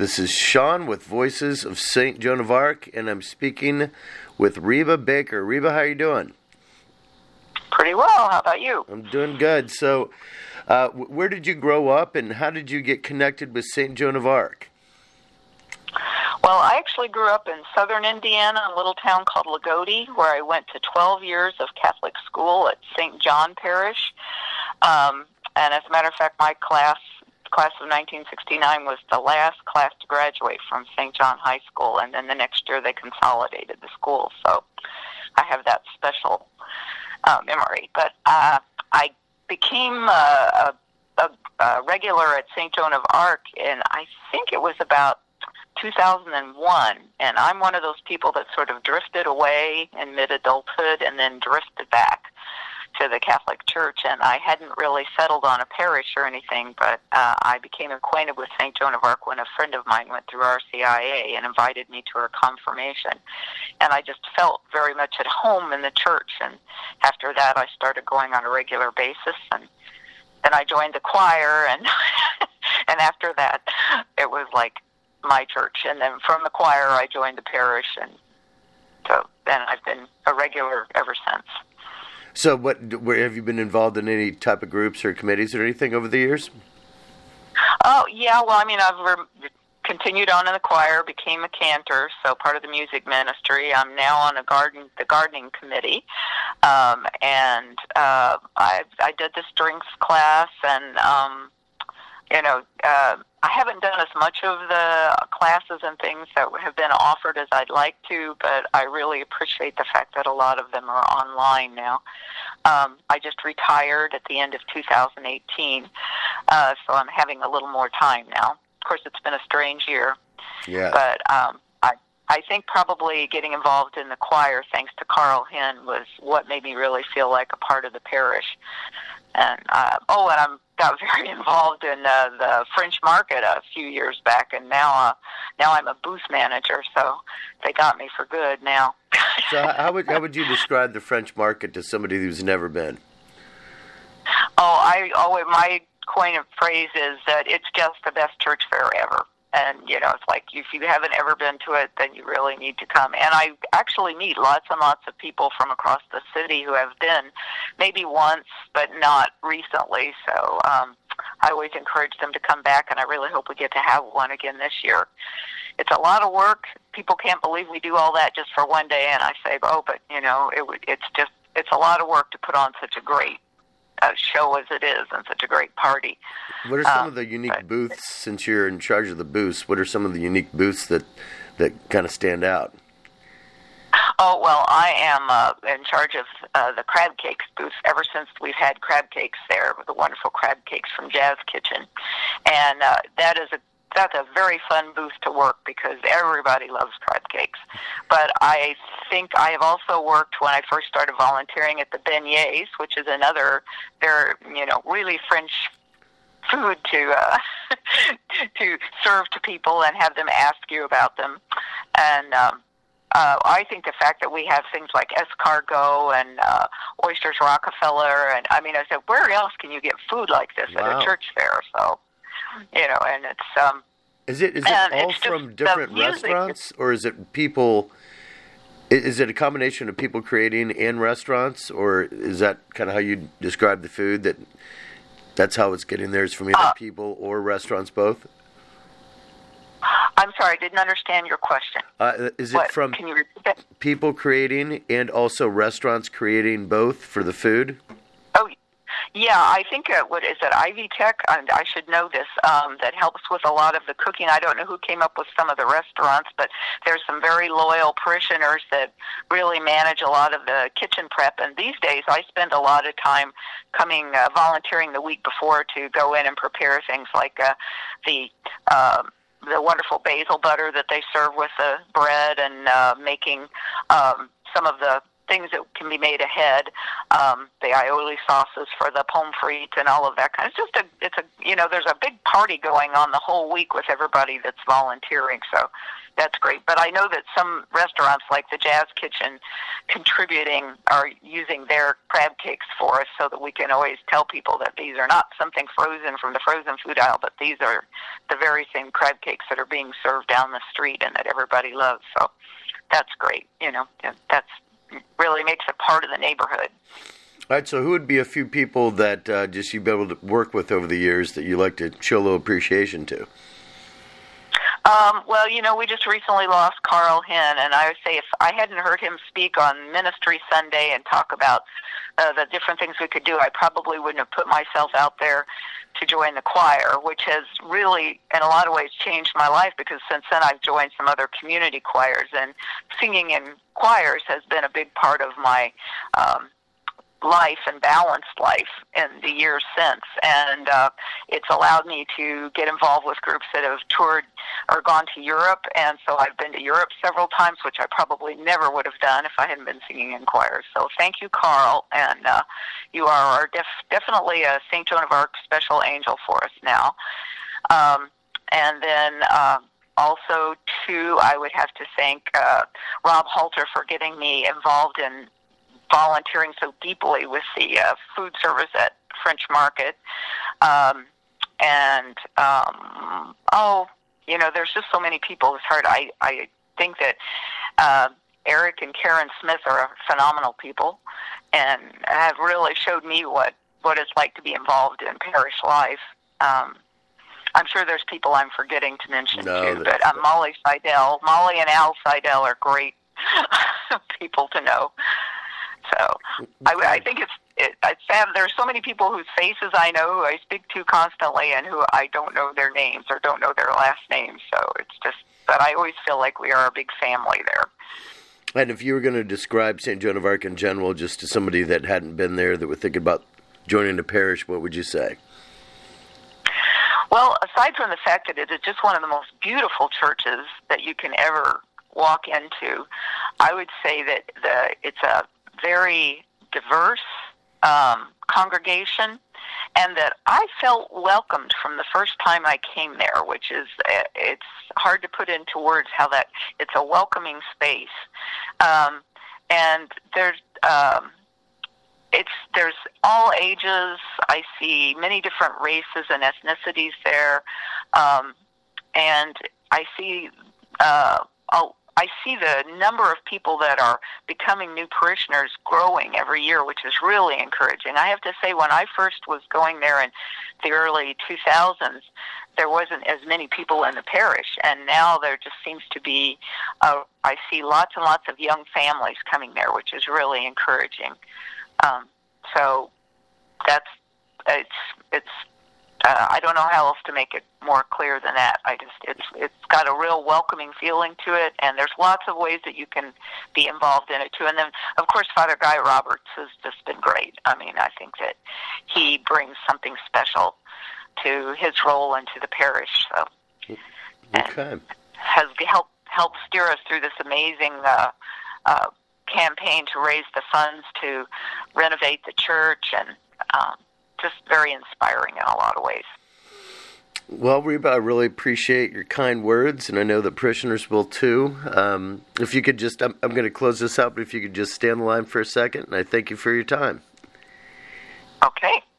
This is Sean with Voices of St. Joan of Arc, and I'm speaking with Reba Baker. Reba, how are you doing? Pretty well. How about you? I'm doing good. So, where did you grow up, and how did you get connected with St. Joan of Arc? Well, I actually grew up in southern Indiana, a little town called Lagodi, where I went to 12 years of Catholic school at St. John Parish. And as a matter of fact, my class of 1969 was the last class to graduate from St. John High School, and then the next year they consolidated the school. So I have that special memory. But I became a regular at St. Joan of Arc, and I think it was about 2001, and I'm one of those people that sort of drifted away in mid-adulthood and then drifted back to the Catholic Church, and I hadn't really settled on a parish or anything, but I became acquainted with St. Joan of Arc when a friend of mine went through RCIA and invited me to her confirmation, and I just felt very much at home in the church, and after that I started going on a regular basis, and then I joined the choir, and and after that it was like my church, and then from the choir I joined the parish, and so then I've been a regular ever since. So have you been involved in any type of groups or committees or anything over the years? Oh, yeah, well, I mean, I've continued on in the choir, became a cantor, so part of the music ministry. I'm now on the gardening committee, and I did the strengths class, and I haven't done as much of the classes and things that have been offered as I'd like to, but I really appreciate the fact that a lot of them are online now. I just retired at the end of 2018, so I'm having a little more time now. Of course, it's been a strange year, but I think probably getting involved in the choir, thanks to Carl Hinn, was what made me really feel like a part of the parish. And and I got very involved in the French Market a few years back, and now I'm a booth manager, so they got me for good now. So how would you describe the French Market to somebody who's never been? My coin of phrase is that it's just the best church fair ever. And, it's like if you haven't ever been to it, then you really need to come. And I actually meet lots and lots of people from across the city who have been maybe once, but not recently. So I always encourage them to come back, and I really hope we get to have one again this year. It's a lot of work. People can't believe we do all that just for one day. And I say, but, it's a lot of work to put on such a great show as it is, and such a great party. What are some of the unique booths, since you're in charge of the booths, what are some of the unique booths that kind of stand out? Oh, well, I am in charge of the crab cakes booth ever since we've had crab cakes there, with the wonderful crab cakes from Jazz Kitchen. And that's a very fun booth to work because everybody loves crab cakes. But I think I have also worked when I first started volunteering at the beignets, which is another, they're, really French food to to serve to people and have them ask you about them. And I think the fact that we have things like escargot and oysters Rockefeller, and I said, where else can you get food like this at a church fair? So, and it's Is it all from different restaurants, or is it people? Is it a combination of people creating and restaurants, or is that kind of how you describe the food? That's how it's getting there, is from either people or restaurants, both? I'm sorry, I didn't understand your question. Is it from can you repeat that? People creating and also restaurants creating both for the food? Oh, yeah, I think what is it, Ivy Tech? I should know this. That helps with a lot of the cooking. I don't know who came up with some of the restaurants, but there's some very loyal parishioners that really manage a lot of the kitchen prep. And these days, I spend a lot of time volunteering the week before to go in and prepare things like the wonderful basil butter that they serve with the bread, and making some of the things that can be made ahead, the aioli sauces for the pommes frites and all of that kind. There's a big party going on the whole week with everybody that's volunteering, so that's great. But I know that some restaurants like the Jazz Kitchen contributing are using their crab cakes for us so that we can always tell people that these are not something frozen from the frozen food aisle, but these are the very same crab cakes that are being served down the street and that everybody loves. So that's great. That's really makes it part of the neighborhood. All right, so who would be a few people that just you've been able to work with over the years that you like to show a little appreciation to? Well, we just recently lost Carl Hinn, and I would say if I hadn't heard him speak on Ministry Sunday and talk about the different things we could do, I probably wouldn't have put myself out there to join the choir, which has really, in a lot of ways, changed my life, because since then I've joined some other community choirs, and singing in choirs has been a big part of my life and balanced life in the years since, and it's allowed me to get involved with groups that have toured or gone to Europe, and so I've been to Europe several times, which I probably never would have done if I hadn't been singing in choirs. So thank you, Carl, and you are definitely a St. Joan of Arc special angel for us now. And then also, too, I would have to thank Rob Halter for getting me involved in volunteering so deeply with the food service at French Market. There's just so many people. It's hard. I think that Eric and Karen Smith are phenomenal people and have really showed me what it's like to be involved in parish life. I'm sure there's people I'm forgetting to mention, too, but Molly and Al Seidel are great people to know. So I think it's sad. There's so many people whose faces I know, who I speak to constantly, and who I don't know their names or don't know their last names. So it's just, but I always feel like we are a big family there. And if you were going to describe St. Joan of Arc in general, just to somebody that hadn't been there, that were thinking about joining the parish, what would you say? Well, aside from the fact that it is just one of the most beautiful churches that you can ever walk into, I would say that it's a very diverse congregation, and that I felt welcomed from the first time I came there, which is, it's hard to put into words how that, it's a welcoming space. And there's all ages. I see many different races and ethnicities there, and I see the number of people that are becoming new parishioners growing every year, which is really encouraging. I have to say, when I first was going there in the early 2000s, there wasn't as many people in the parish, and now there just seems to be, I see lots and lots of young families coming there, which is really encouraging. So it's I don't know how else to make it more clear than that. It's got a real welcoming feeling to it, and there's lots of ways that you can be involved in it too. And then, of course, Father Guy Roberts has just been great. I mean, I think that he brings something special to his role and to the parish. So, okay, has helped steer us through this amazing campaign to raise the funds to renovate the church, and just very inspiring in a lot of ways. Well, Reba, I really appreciate your kind words, and I know the parishioners will too. If you could just, I'm going to close this out, but if you could just stay on the line for a second, and I thank you for your time. Okay.